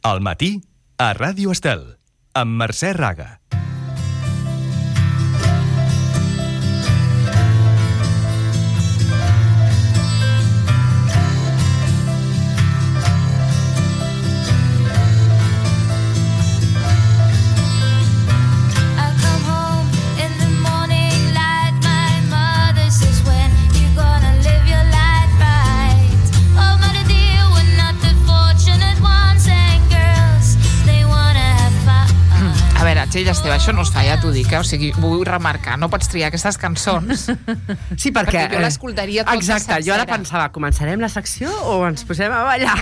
Al matí, a Ràdio Estel, amb Mercè Raga. Txell Esteve, això no es fa, ja t'ho dic, O sigui, vull remarcar, no pots triar aquestes cançons. Sí, perquè jo l'escoltaria tota exacte, sencera. Jo ara pensava, començarem la secció o ens posem a ballar?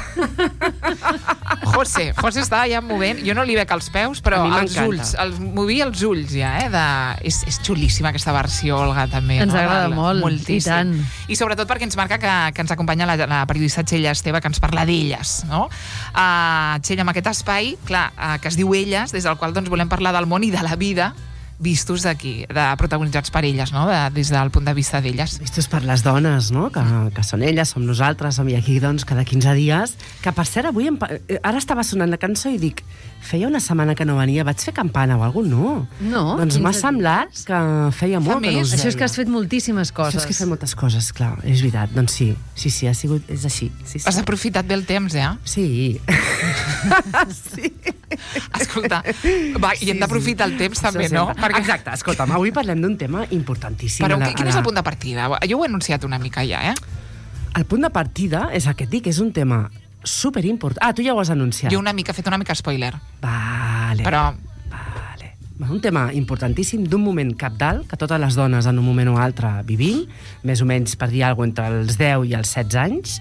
José estava ja movent, jo no li veig els peus, però els ulls, movia els ulls ja, És xulíssima aquesta versió, Olga, també. Ens agrada molt, moltíssim. I tant. I sobretot perquè ens marca que ens acompanya la periodista Txell Esteve, que ens parla d'elles, no? Txell, amb aquest espai, clar, que es diu Elles, des del qual doncs volem parlar del món i de la vida vistos d'aquí, protagonitzats per elles, no? Des del punt de vista d'elles. Vistos per les dones, no? Que són elles, som nosaltres, som aquí, doncs, cada 15 dies. Que, per cert, avui... Ara estava sonant la cançó i dic, feia una setmana que no venia, vaig fer campana o alguna cosa? No. Doncs m'ha semblat que feia molt que no us veia. Això és que has fet moltíssimes coses. Això és que he fet moltes coses, clar, és veritat. Doncs sí, ha sigut... És així. Sí. Has aprofitat bé el temps, Sí. Sí. Escolta, va, i hem d'aprofitar el temps també, no? Exacte, escolta'm, avui parlem d'un tema importantíssim. Però quin és el punt de partida? Jo ho he anunciat una mica ja, El punt de partida és el que et dic, és un tema superimportant. Tu ja ho has anunciat. Jo he fet una mica spoiler. Vale. Però... Vale. Un tema importantíssim d'un moment cabdal, que totes les dones en un moment o altre vivim, més o menys, per dir alguna cosa, entre els 10 i els 16 anys,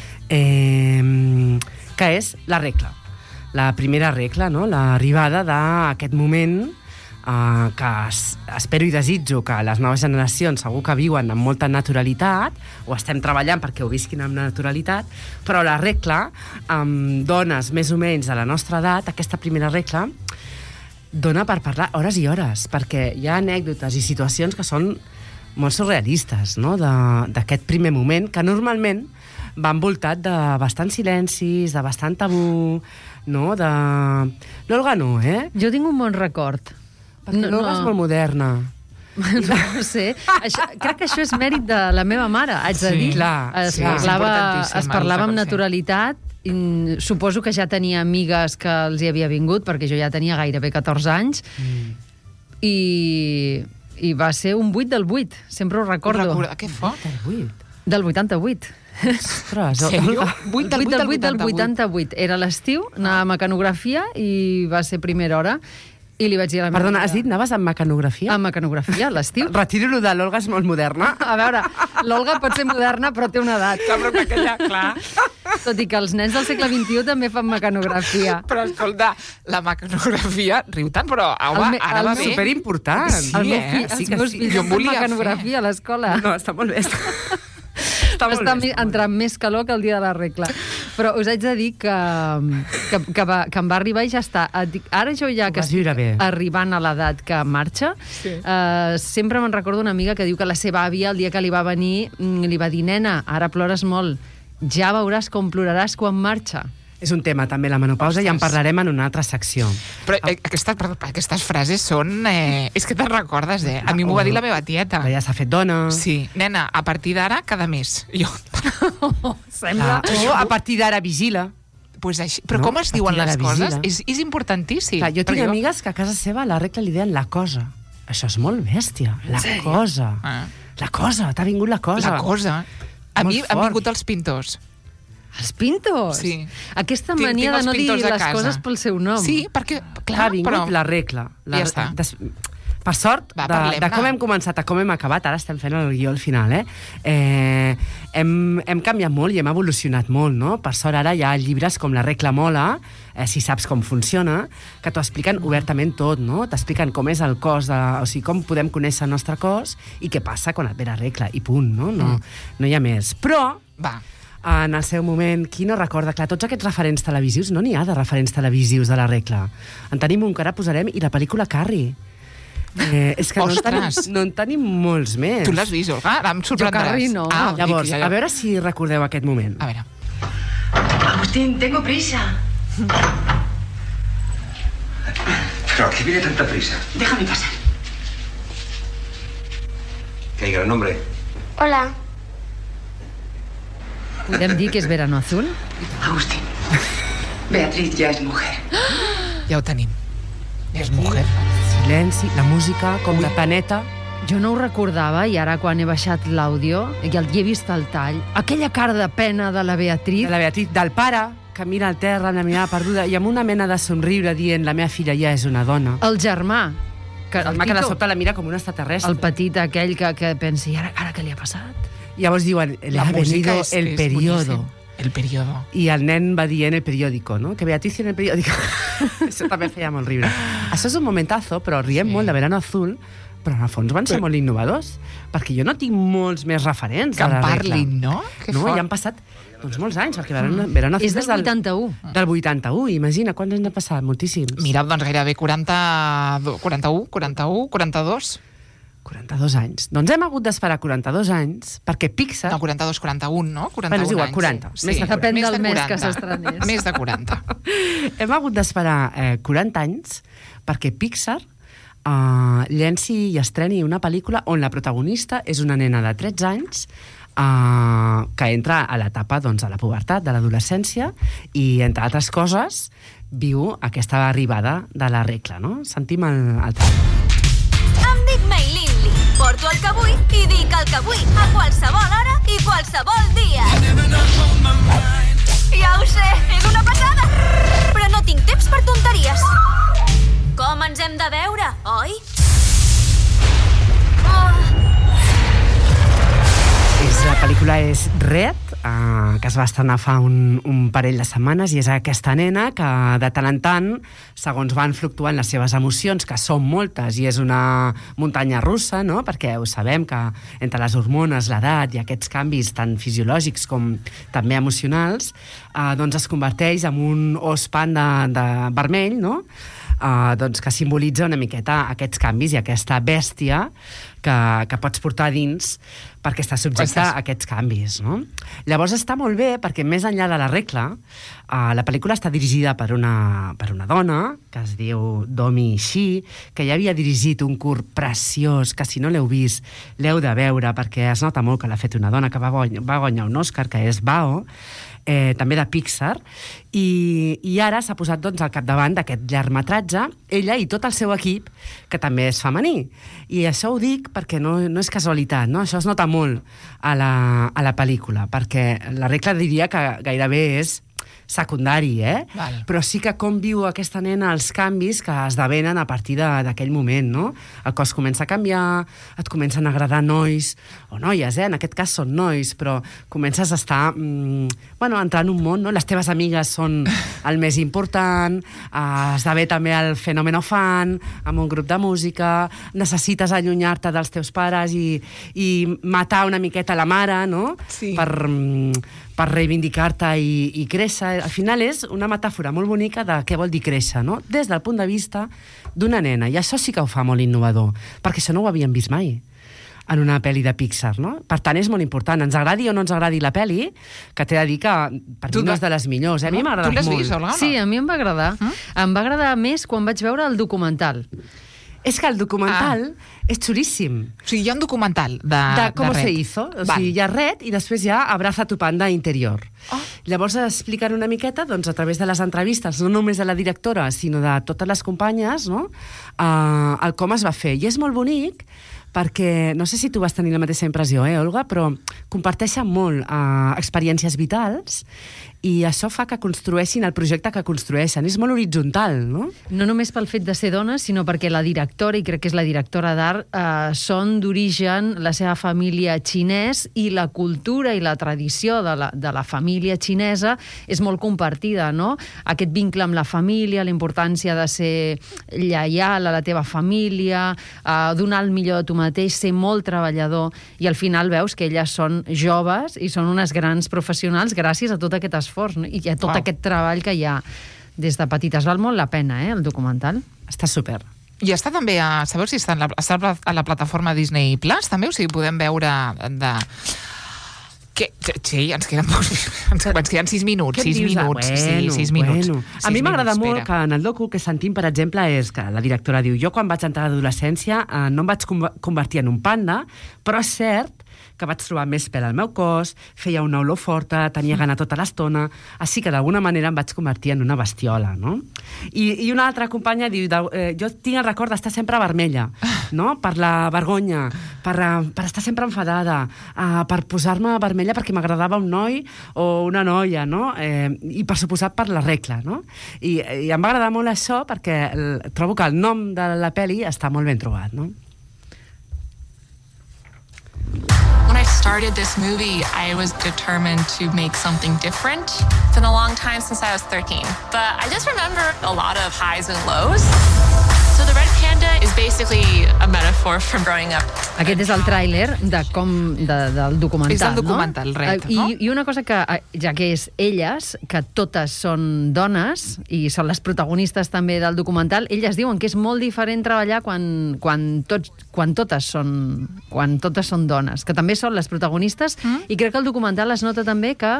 que és la regla. La primera regla, no? L'arribada d'aquest moment que espero i desitjo que les noves generacions segur que viuen amb molta naturalitat, o estem treballant perquè ho visquin amb naturalitat, però la regla, amb dones més o menys de la nostra edat, aquesta primera regla dona per parlar hores i hores, perquè hi ha anècdotes i situacions que són molt surrealistes, no? D'aquest primer moment, que normalment va envoltat de bastants silencis, de bastant tabú, no? L'Olga no, Jo tinc un bon record. Perquè l'Olga és molt moderna. No ho sé. Crec que això és mèrit de la meva mare, haig de dir. Es parlava amb naturalitat. Suposo que ja tenia amigues que els hi havia vingut, perquè jo ja tenia gairebé 14 anys. I va ser un 8 del 8. Sempre ho recordo. Que fort. Del 88. Ostres, sèrio? 8 del 88. Era l'estiu, anava a mecanografia i va ser primera hora. I li vaig dir a la meva... Perdona, has dit anaves amb mecanografia? Amb mecanografia, a l'estiu. Retiro-lo de l'Olga, és molt moderna. A veure, l'Olga pot ser moderna, però té una edat. Clar. Tot i que els nens del segle XXI també fan mecanografia. Però escolta, la mecanografia, riu tant, però ara va bé. Superimportant. Els meus fills fan mecanografia a l'escola. No, està molt bé. Està entrant més calor que el dia de la regla. Però us haig de dir que em va arribar i ja està. Ara jo ja que estic arribant a l'edat que marxa, sempre me'n recordo una amiga que diu que la seva àvia, el dia que li va venir, li va dir, nena, ara plores molt, ja veuràs com ploraràs quan marxa. És un tema, també, la menopausa, i en parlarem en una altra secció. Però aquestes frases són... És que te'n recordes, A mi m'ho va dir la meva tieta. Ja s'ha fet dona. Sí. Nena, a partir d'ara, cada mes. Jo... Sembla... A partir d'ara, vigila. Pues així. Però com es diuen les coses? És importantíssim. Jo tinc amigues que a casa seva a la regla li deien la cosa. Això és molt bèstia. La cosa. La cosa, t'ha vingut la cosa. La cosa. A mi han vingut els pintors. Els pintos? Sí. Aquesta mania de no dir les coses pel seu nom. Sí, perquè, clar, ha vingut la regla. Ja està. Per sort, de com hem començat a com hem acabat, ara estem fent el guió al final, hem canviat molt i hem evolucionat molt, no? Per sort, ara hi ha llibres com La regla mola, si saps com funciona, que t'ho expliquen obertament tot, no? T'expliquen com és el cos, o sigui, com podem conèixer el nostre cos i què passa quan et ve la regla, i punt, no? No hi ha més. Però... en el seu moment, qui no recorda? Clar, tots aquests referents televisius, no n'hi ha de referents televisius de la regla. En tenim un que ara posarem, i la pel·lícula Carrie. És que no en tenim molts més. Tu l'has vist, Olga? Ara em sorprendràs. Jo Carrie no. Llavors, a veure si recordeu aquest moment. A veure. Agustín, tengo prisa. ¿Pero a qué viene tanta prisa? Déjame pasar. ¿Qué hay, gran hombre? Hola. Podem dir que és Verano Azul? Agustín, Beatriz ya es mujer. Ja ho tenim. És mujer. Silenci, la música, com de planeta. Jo no ho recordava i ara quan he baixat l'àudio i he vist el tall, aquella cara de pena de la Beatriz... De la Beatriz, del pare, que mira al terra amb la mirada perduda i amb una mena de somriure dient la meva filla ja és una dona. El germà, que de sobte la mira com un extraterrestre. El petit aquell que pensa, i ara què li ha passat? Llavors diuen, le ha venido el periodo. El periodo. I el nen va dient el periódico, no? Que Beatriz en el periódico. Això també feia molt riure. Això és un momentazo, però riem molt de Verano Azul, però en el fons van ser molt innovadors, perquè jo no tinc molts més referents que de la regla. parlin, no? No, ja han passat molts anys, perquè Verano Azul és del 81. Del 81, imagina, quants anys han passat? Moltíssims. Mira, doncs gairebé 42. 42 anys. Doncs hem hagut d'esperar 42 anys perquè Pixar... No, 42, 41, no? 41 bueno, és igual, anys. 40. Sí. Depèn Més del de mes 40. que s'estrenés. Més de 40. Hem hagut d'esperar 40 anys perquè Pixar llenci i estreni una pel·lícula on la protagonista és una nena de 13 anys que entra a l'etapa de la pubertat, de l'adolescència, i, entre altres coses, viu aquesta arribada de la regla, no? Sentim el tall. Em dic Meilin Lee, porto el que vull i dic el que vull, a qualsevol hora i qualsevol dia. Ja ho sé, és una passada, però no tinc temps per tonteries. Com ens hem de veure, oi? La pel·lícula és Red, que es va estrenar fa un parell de setmanes, i és aquesta nena que de tant en tant, segons van fluctuant les seves emocions, que són moltes, i és una muntanya russa, no? Perquè ho sabem que entre les hormones, l'edat i aquests canvis tant fisiològics com també emocionals, doncs es converteix en un os panda de vermell, no? Doncs que simbolitza una miqueta aquests canvis i aquesta bèstia que pots portar dins perquè està subjecte a aquests canvis, no? Llavors està molt bé perquè més enllà de la regla, la pel·lícula està dirigida per una dona que es diu Domi Shi, que ja havia dirigit un curt preciós que si no l'heu vist l'heu de veure perquè es nota molt que l'ha fet una dona que va guanyar un Òscar, que és Bao, també de Pixar, i ara s'ha posat al capdavant d'aquest llargmetratge, ella i tot el seu equip, que també és femení. I això ho dic perquè no és casualitat, no? Això es nota molt a la pel·lícula, perquè la regla diria que gairebé és secundari, Val. Però sí que com viu aquesta nena els canvis que esdevenen a partir d'aquell moment, no? El cos comença a canviar, et comencen a agradar nois, o noies, en aquest cas són nois, però comences a estar, entrar en un món, no? Les teves amigues són el més important, esdevé també el fenòmeno fan, amb un grup de música, necessites allunyar-te dels teus pares i matar una miqueta la mare, no? Sí. Per reivindicar-te i créixer. Al final és una metàfora molt bonica de què vol dir créixer, no? Des del punt de vista d'una nena. I això sí que ho fa molt innovador, perquè això no ho havíem vist mai en una pel·li de Pixar, no? Per tant, és molt important. Ens agradi o no ens agradi la pel·li, que t'he de dir que per mi no és de les millors. A mi m'ha agradat molt. Tu l'has vist, Olga? Sí, a mi em va agradar. Em va agradar més quan vaig veure el documental. És que el documental és xuríssim. O sigui, hi ha un documental de com Red. se hizo. O sigui, hi ha Red i després hi ha Abraza tu panda interior. Llavors expliquen una miqueta, doncs, a través de les entrevistes, no només de la directora, sinó de totes les companyes, no? El com es va fer. I és molt bonic perquè, no sé si tu vas tenir la mateixa impressió, Olga, però comparteixen molt experiències vitals i això fa que construeixin el projecte que construeixen. És molt horitzontal, no? No només pel fet de ser dones, sinó perquè la directora, i crec que és la directora d'art, són d'origen la seva família xinès i la cultura i la tradició de la família xinesa és molt compartida, no? Aquest vincle amb la família, la importància de ser lleial a la teva família, donar el millor de tu mateix, ser molt treballador, i al final veus que elles són joves i són unes grans professionals gràcies a tot aquest esforç, no? I a tot aquest treball que hi ha des de petites. Val molt la pena, el documental. Està super. I està també, sabeu si està a la plataforma Disney Plus, també? O sigui, podem veure Sí, ens queden 6 minuts. 6 minuts. Sí, 6 minuts. A mi m'agrada molt que en el docu que sentim, per exemple, és que la directora diu: jo quan vaig entrar a l'adolescència no em vaig convertir en un panda, però és cert que vaig trobar més pèl al meu cos, feia una olor forta, tenia gana tota l'estona, així que d'alguna manera em vaig convertir en una bestiola, no? I una altra companya diu: jo tinc el record d'estar sempre vermella, no? Per la vergonya, per estar sempre enfadada, per posar-me vermella perquè m'agradava un noi o una noia, no? I per suposat per la regla, no? I em va agradar molt això perquè trobo que el nom de la pel·li està molt ben trobat, no? When I started this movie, I was determined to make something different. It's been a long time since I was 13, but I just remember a lot of highs and lows. So the red panda is basically a metaphor from growing up. Aquest és el tràiler del documental, és el documental, no? Red, no? I una cosa que, ja que és elles, que totes són dones, i són les protagonistes també del documental, elles diuen que és molt diferent treballar quan totes són dones, que també són les protagonistes, i crec que el documental es nota també que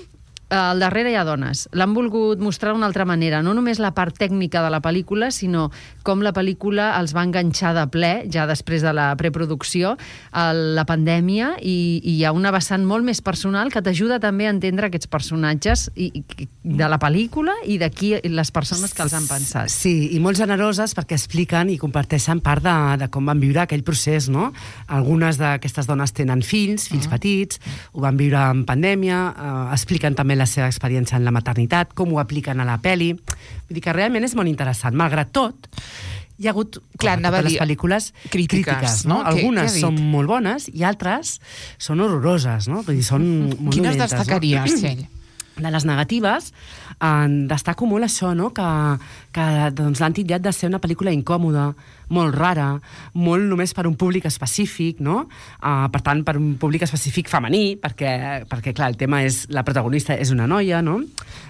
al darrere hi ha dones. L'han volgut mostrar d'una altra manera, no només la part tècnica de la pel·lícula, sinó com la pel·lícula els va enganxar de ple, ja després de la preproducció, a la pandèmia, i hi ha una vessant molt més personal que t'ajuda també a entendre aquests personatges de la pel·lícula i d'aquí les persones que els han pensat. Sí, i molt generoses perquè expliquen i comparteixen part de com van viure aquell procés, no? Algunes d'aquestes dones tenen fills petits, ho van viure en pandèmia, expliquen també la seva experiència en la maternitat, com ho apliquen a la peli. Vull dir que realment és molt interessant. Malgrat tot, hi ha hagut, com a totes les pel·lícules, crítiques, no? Algunes són molt bones i altres són horroroses, no? Vull dir, són molt dolentes. Quines destacaries, Txell? De les negatives, destaco molt això, no? Que l'han titllat de ser una pel·lícula incòmoda, molt rara, molt només per un públic específic, no? Per tant, per un públic específic femení, perquè clar, el tema és, la protagonista és una noia, no?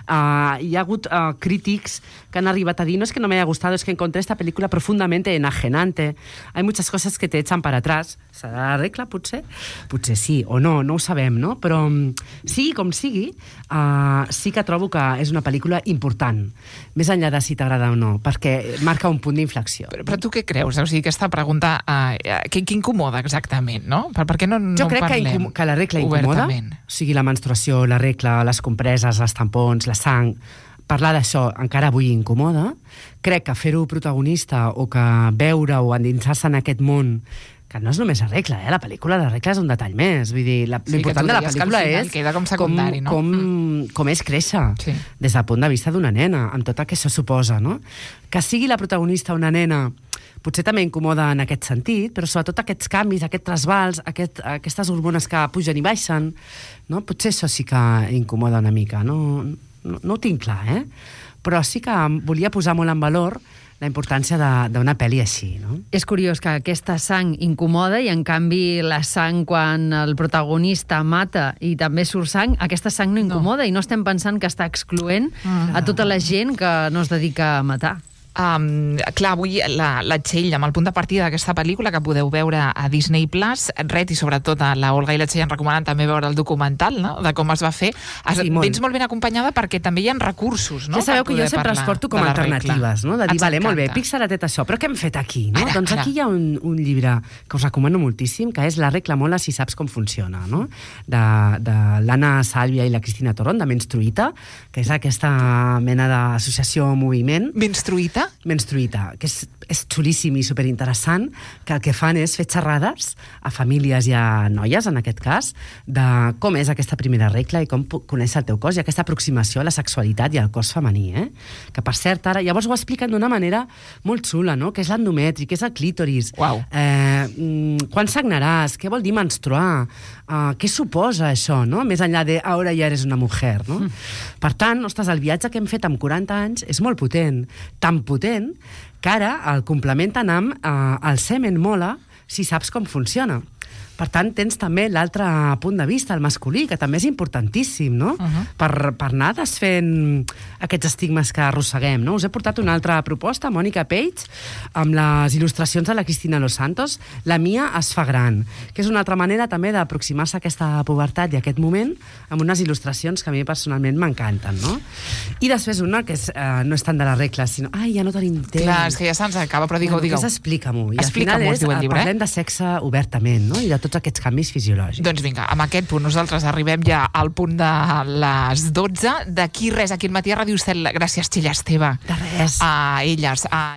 Hi ha hagut crítics que han arribat a dir: no es que no me haya gustado, es que encontré esta película profundamente enajenante. Hay muchas cosas que te echan para atrás. Serà la regla, potser? Potser sí, o no, no ho sabem, no? Però sigui com sigui, sí que trobo que és una pel·lícula important, més enllà de si t'agrada o no, perquè marca un punt d'inflexió. Però tu què creus? O sigui, aquesta pregunta, què incomoda exactament, no? Per què no jo crec que la regla incomoda, o sigui, la menstruació, la regla, les compreses, els tampons, la sang, parlar d'això encara avui incomoda. Crec que fer-ho protagonista o que veure o endinsar-se en aquest món, que no és només la regla, la pel·lícula, la regla és un detall més. Vull dir, l'important de la pel·lícula és com és créixer des del punt de vista d'una nena, amb tot el que això suposa, no? Que sigui la protagonista una nena potser també incomoda en aquest sentit, però sobretot aquests canvis, aquests trasbals, aquestes hormones que pugen i baixen, no? Potser això sí que incomoda una mica, no ho tinc clar, però sí que volia posar molt en valor la importància d'una pel·li així, no? És curiós que aquesta sang incomoda i, en canvi, la sang, quan el protagonista mata i també surt sang, aquesta sang no incomoda i no estem pensant que està excloent a tota la gent que no es dedica a matar. Clar, avui la Txell, amb el punt de partida d'aquesta pel·lícula que podeu veure a Disney+, Red, i sobretot la Olga i la Txell han recomanat també veure el documental, no?, de com es va fer. Vens molt ben acompanyada perquè també hi ha recursos, no?, ja sabeu que jo sempre els porto com a alternatives, no?, de dir, vale, molt bé, Pixar ha tret això, però què hem fet aquí, no? Doncs aquí hi ha un llibre que us recomano moltíssim, que és La regla mola si saps com funciona, no?, de l'Anna Sàlvia i la Cristina Torrón, de Menstruïta, que és aquesta mena d'associació o moviment. Menstruïta, que és xulíssim i superinteressant, que el que fan és fer xerrades a famílies i a noies, en aquest cas, de com és aquesta primera regla i com conèixer el teu cos i aquesta aproximació a la sexualitat i al cos femení, que per cert ara, llavors ho expliquen d'una manera molt xula, no?, que és l'endometri, que és el clítoris, quan sagnaràs, què vol dir menstruar, què suposa això, no?, més enllà de ara ja eres una mujer, no? Per tant, ostres, el viatge que hem fet amb 40 anys és molt potent, tan potent que ara el complementen amb el semen mola si saps com funciona. Per tant, tens també l'altre punt de vista, el masculí, que també és importantíssim, no? Per anar desfent aquests estigmes que arrosseguem, no? Us he portat una altra proposta, Mònica Page, amb les il·lustracions de la Cristina Los Santos, La mia es fa gran, que és una altra manera també d'aproximar-se a aquesta pubertat i a aquest moment amb unes il·lustracions que a mi personalment m'encanten, no? I després una que no és tant de la regla, sinó, ai, ja no tenim temps. Clar, és que ja se'ns acaba, però digueu. Explica-m'ho. I al final parlem de sexe obertament, no? I de tots aquests canvis fisiològics. Doncs vinga, amb aquest punt nosaltres arribem ja al punt de les 12. D'aquí res, aquí al matí a Ràdio Estel. Gràcies, Txell Esteve. De res. A elles.